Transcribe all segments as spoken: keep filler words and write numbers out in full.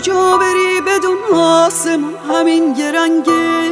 کجا بری بدون آسمون همین یه رنگه.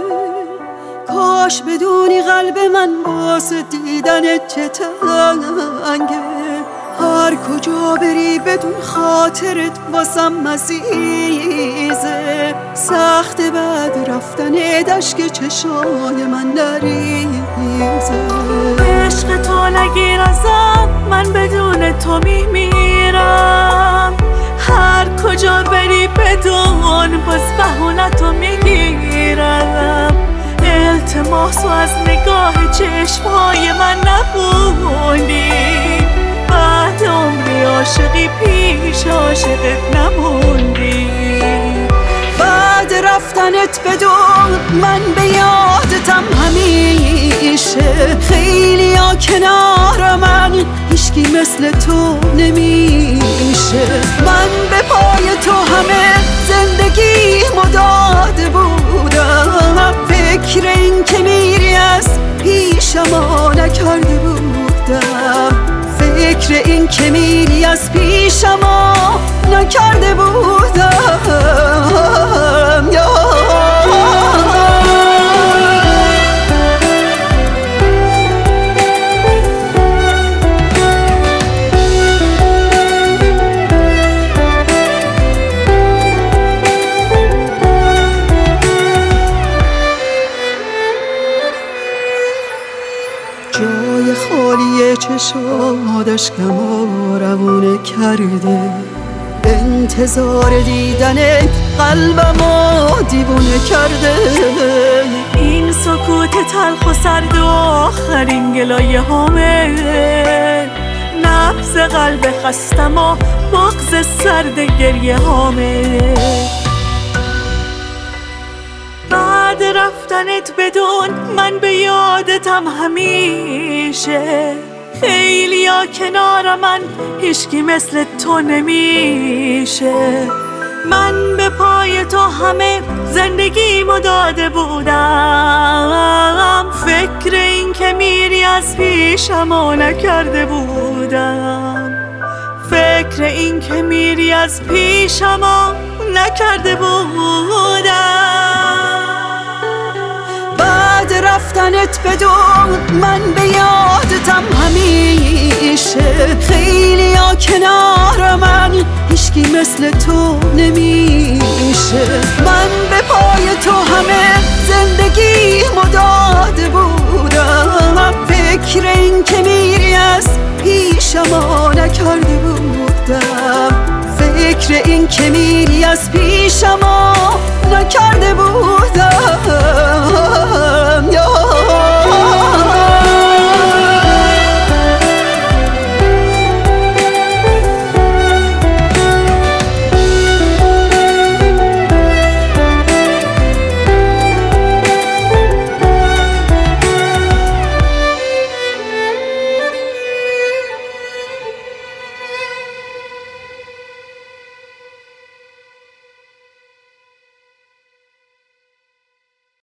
کاش بدونی قلب من واسه دیدنت چه تنگه. هر کجا بری بدون خاطرت واسم مزیزه. سخت بعد رفتن دشک چشای من نریزه. عشق تو نگیر ازم، من بدون تو میمیرم. هر کجا بری بدون باز بهونتو میگیرم. التماس و از نگاه چشمای من نبودی. بعد عمری عاشقی پیش عاشقت نموندی. بعد رفتنت بدون من به یادتم همیشه. خیلی ها کنار من هیچکی مثل تو نمیشه. من به پای تو همه زندگی مداده بودم. فکر این که میری از پیشم نکرده بودم. فکر این که میری از پیشم نکرده بودم. جای خالی چشادش کما روونه کرده. انتظار دیدنت قلبمو دیوونه کرده. این سکوت تلخ و سرد و آخرین گلایه هامه. نبض قلب خستم و بغض سرد گریه هامه. بعد رفتنت بدون من به یادتم همیشه. خیلی ها کنار من هیچکی مثل تو نمیشه. من به پای تو همه زندگیمو داده بودم. فکر این که میری از پیشمو نکرده بودم. فکر این که میری از پیشمو نکرده بودم. بعد رفتنت بدون من به یادتم همیشه. خیلی ها کنار من هیچکی مثل تو نمیشه. من به پای تو همه زندگی مداده بودم. فکر این که میری از پیشم نکرده بودم. فکر این که میری از پیشم نکرده بودم.